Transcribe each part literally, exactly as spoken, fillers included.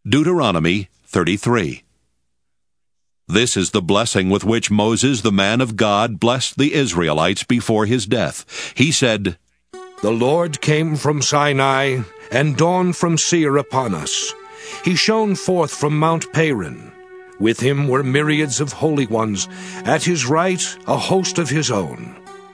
Deuteronomy thirty-three. This is the blessing with which Moses, the man of God, blessed the Israelites before his death. He said, The Lord came from Sinai, and dawned from Seir upon us. He shone forth from Mount Paran. With him were myriads of holy ones, at his right a host of his own.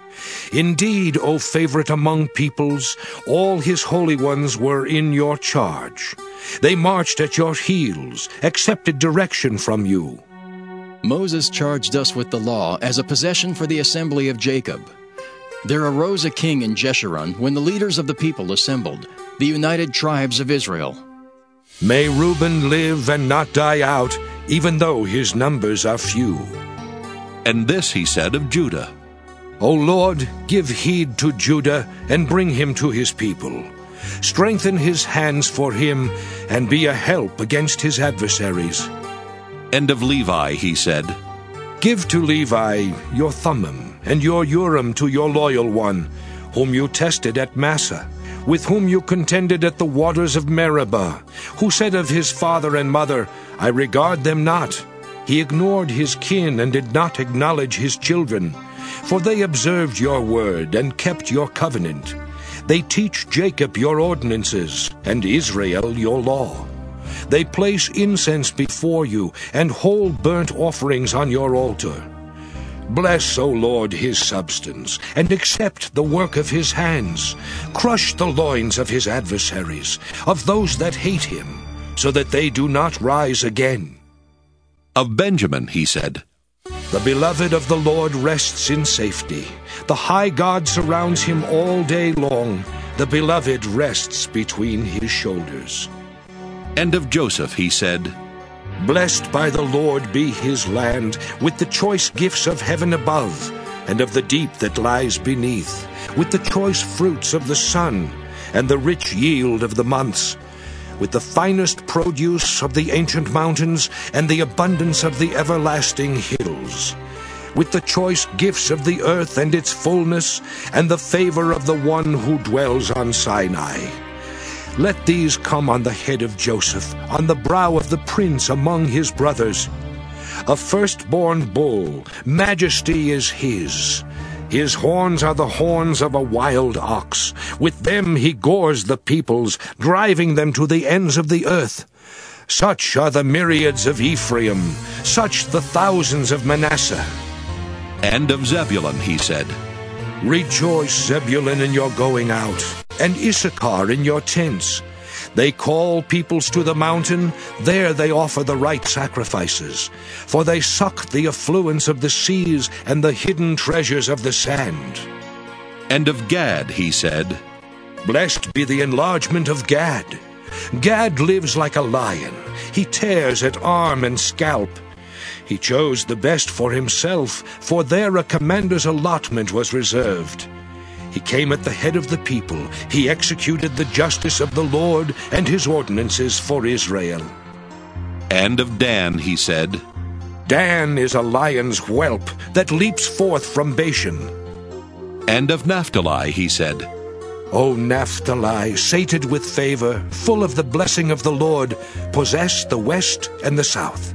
Indeed, O favorite among peoples, all his holy ones were in your charge. They marched at your heels, accepted direction from you. Moses charged us with the law as a possession for the assembly of Jacob. There arose a king in Jeshurun when the leaders of the people assembled, the united tribes of Israel. May Reuben live and not die out, even though his numbers are few. And this he said of Judah, O Lord, give heed to Judah, and bring him to his people. Strengthen his hands for him, and be a help against his adversaries. And of Levi he said, Give to Levi your Thummim, and your Urim to your loyal one, whom you tested at Massah, with whom you contended at the waters of Meribah, who said of his father and mother, I regard them not. He ignored his kin and did not acknowledge his children. For they observed your word and kept your covenant. They teach Jacob your ordinances, and Israel your law. They place incense before you, and whole burnt offerings on your altar. Bless, O Lord, his substance, and accept the work of his hands. Crush the loins of his adversaries, of those that hate him, so that they do not rise again. Of Benjamin he said, The beloved of the Lord rests in safety. The high God surrounds him all day long. The beloved rests between his shoulders. And of Joseph he said, Blessed by the Lord be his land, with the choice gifts of heaven above, and of the deep that lies beneath, with the choice fruits of the sun, and the rich yield of the months, with the finest produce of the ancient mountains, and the abundance of the everlasting hills, with the choice gifts of the earth and its fullness, and the favor of the one who dwells on Sinai. Let these come on the head of Joseph, on the brow of the prince among his brothers. A firstborn bull, majesty is his. His horns are the horns of a wild ox. With them he gores the peoples, driving them to the ends of the earth. Such are the myriads of Ephraim, such the thousands of Manasseh. And of Zebulun he said, Rejoice, Zebulun, in your going out, and Issachar in your tents. They call peoples to the mountain, there they offer the right sacrifices. For they suck the affluence of the seas and the hidden treasures of the sand. And of Gad he said, Blessed be the enlargement of Gad. Gad lives like a lion. He tears at arm and scalp. He chose the best for himself, for there a commander's allotment was reserved. He came at the head of the people. He executed the justice of the Lord and his ordinances for Israel. And of Dan he said, Dan is a lion's whelp that leaps forth from Bashan. And of Naphtali he said, O Naphtali, sated with favor, full of the blessing of the Lord, possess the west and the south.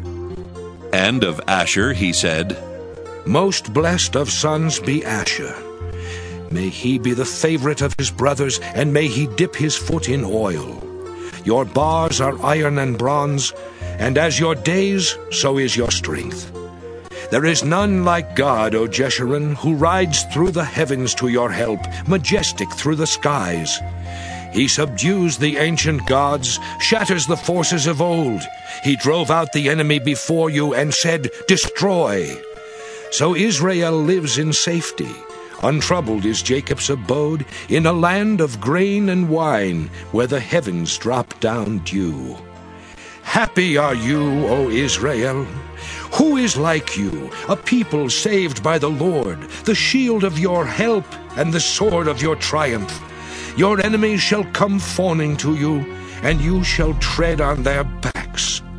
And of Asher he said, Most blessed of sons be Asher. May he be the favorite of his brothers, and may he dip his foot in oil. Your bars are iron and bronze, and as your days, so is your strength. There is none like God, O Jeshurun, who rides through the heavens to your help, majestic through the skies. He subdues the ancient gods, shatters the forces of old. He drove out the enemy before you and said, Destroy. So Israel lives in safety. Untroubled is Jacob's abode, in a land of grain and wine, where the heavens drop down dew. Happy are you, O Israel! Who is like you, a people saved by the Lord, the shield of your help and the sword of your triumph? Your enemies shall come fawning to you, and you shall tread on their backs.